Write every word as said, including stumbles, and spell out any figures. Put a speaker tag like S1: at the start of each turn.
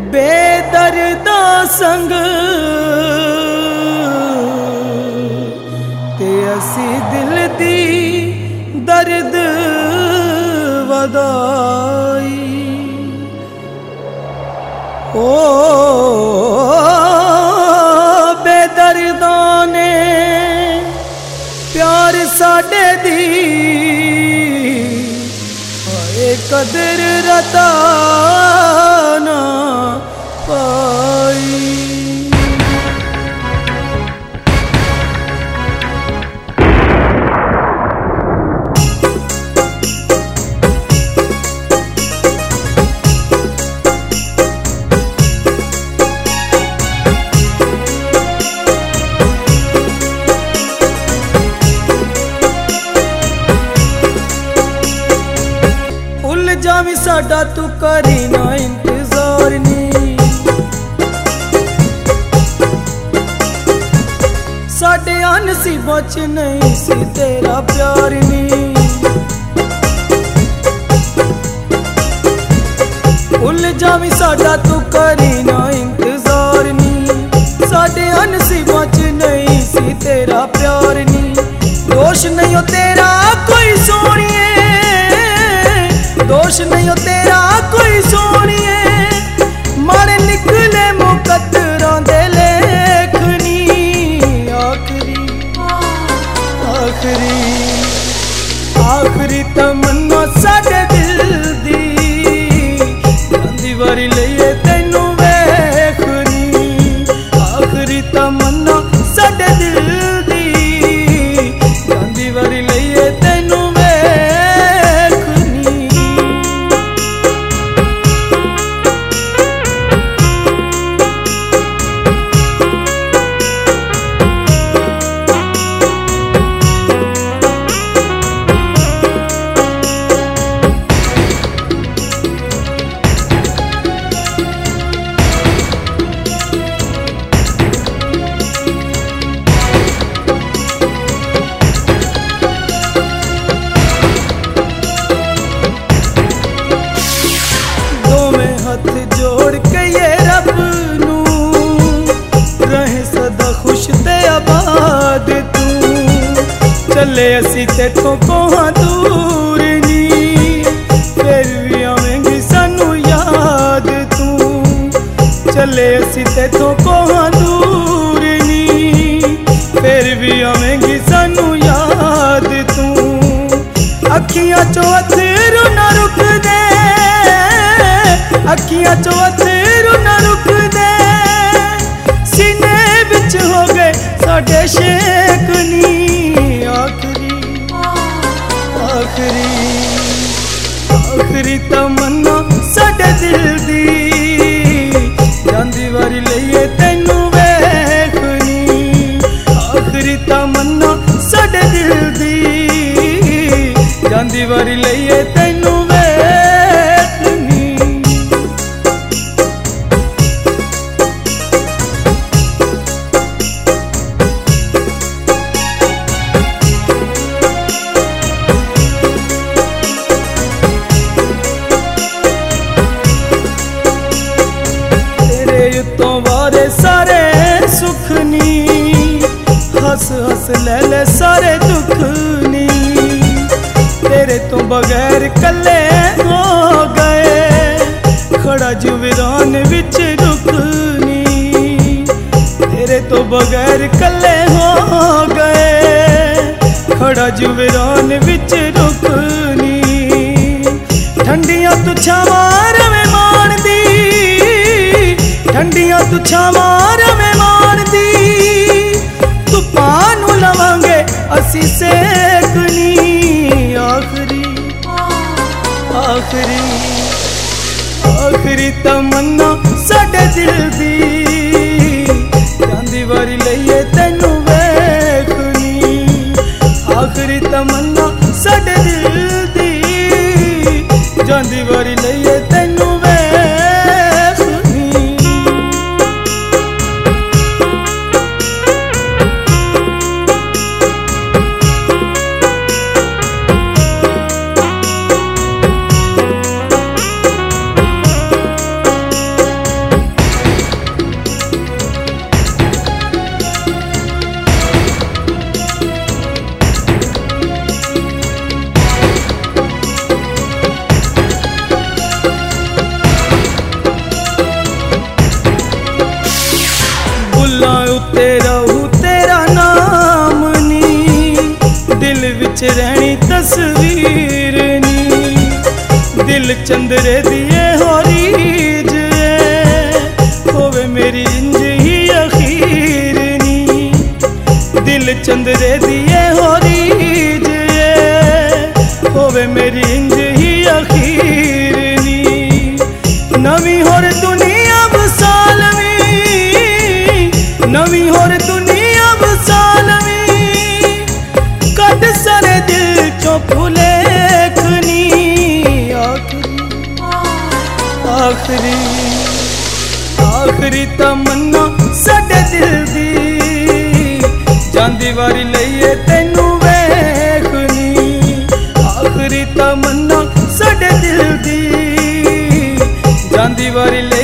S1: बेदर्दा संग ते असी दिल दी दर्द वदाई। ओ बेदर्दा ने प्यार साडे दी कदर रता ना पाई। जावी साडा तू करी ना इंतजार नी, साडे नसीबां च नहीं सी तेरा प्यार नी। भुल जावी साडा तू करी ना इंतजार नी, साडे नसीबां च नहीं सी तेरा प्यार नी। दोष नहीं हो तेरा कोई सोनिए, दोष नहीं हो तेरा कोई सोनिए, मारे निकले मुकद्दरां दे लेखनी। आखरी आखरी आखरी तमन्ना साडे दिल दी, जांदी वारी लईए तैनू वेखनी। आखरी तमन्ना साडे दिल दी, जांदी वारी लईए तैनू जोड़ के ये रब नू रहे सदा खुश ते आबाद तू। चले असी तेथों कोहां दूर नी, फिर भी आवेंगी सानू याद तू। चले असी तेथों कोहां दूर नी, फिर भी आवेंगी सानू याद तू। अखियां चो अथरू ना रुकदे, अखियां चो अथरू ना रुकदे, सीने विच हो गए साडे शेकनी। आखरी आखरी आखरी तमन्ना साडे दिल दी, जांदी वारी लईए तैनू वेखनी। आखरी तमन्ना साडे दिल दी, जांदी वारी लईए तैनू तो वारे सारे सुख नी, हस हस ले ले सारे दुख नी। तेरे तो बगैर कले हो गए, खड़ा जुविरान विच रुक नी। तेरे तो बगैर कले हो गए, खड़ा जुविरान विच रुक नी। ठंडियां तू छावां रवे मान दी, ठंडियां तू छावां रवे मान दी। धुप्पां नू लवांगे असी सेकनी। आखरी आखरी आखरी तमन्ना साडे दिल दी, जांदी वारी लईए तैनू वेखनी। आखरी तमन्ना साडे दिल दी, जांदी वारी लईए तैनू ते रहू तेरा नाम नी, दिल विच रहनी तस्वीर नी। दिल चंदरे दिए हो रीज होवे मेरी इंज ही अखीर नी। दिल चंदरे दिए हो रीज होवे मेरी इंज ही अखीर नी। नवी होर दुनिया बसालवी, नवी होर दुनिया बसालवी, कद सरे दिल चो भुलेखनी। आखरी आखरी तमन्ना साडे दिल दी, जांदी वारी लईए तैनू वेखनी। आखरी तमन्ना साडे दिल दी, जांदी वारी